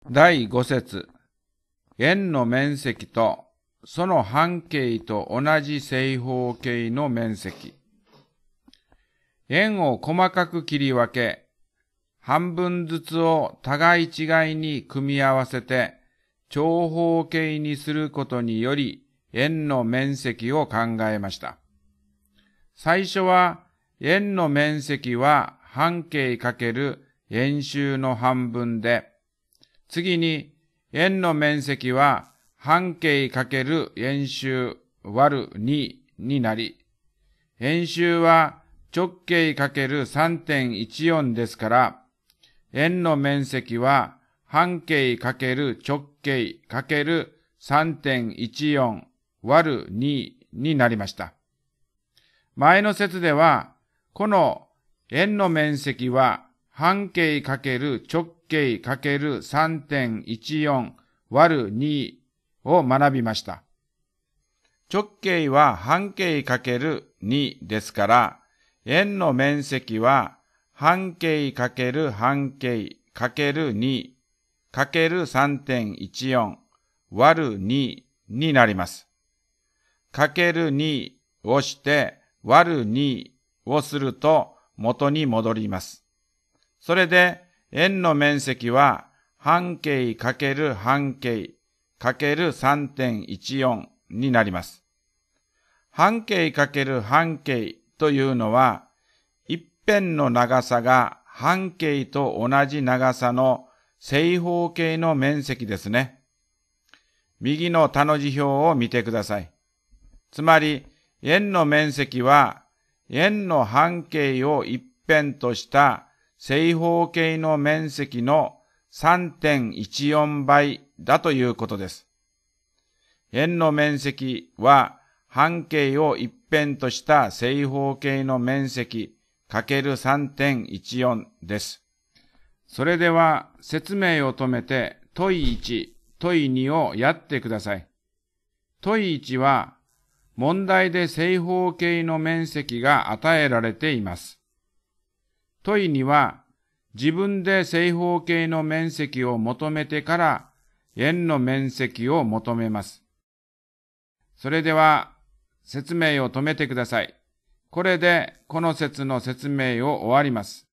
第5節。円の面積とその半径と同じ正方形の面積。円を細かく切り分け、半分ずつを互い違いに組み合わせて長方形にすることにより円の面積を考えました。最初は円の面積は半径×円周の半分で、次に円の面積は半径×円周割る2になり、円周は直径×3.14 ですから、円の面積は半径×直径×3.14 割る2になりました。前の節では、この円の面積は半径×直径×3.14 割る2を学びました。直径は半径×2ですから、円の面積は半径×半径×2 ×3.14 割る2になります。かける2をして割る2をすると元に戻ります。それで円の面積は半径×半径×3.14 になります。半径×半径というのは、一辺の長さが半径と同じ長さの正方形の面積ですね。右の他の字表を見てください。つまり、円の面積は、円の半径を一辺とした正方形の面積の 3.14 倍だということです。円の面積は、半径を一辺とした正方形の面積×3.14 です。それでは説明を止めて問1、問2をやってください。問1は問題で正方形の面積が与えられています。問2は自分で正方形の面積を求めてから円の面積を求めます。それでは説明を止めてください。これでこの節の説明を終わります。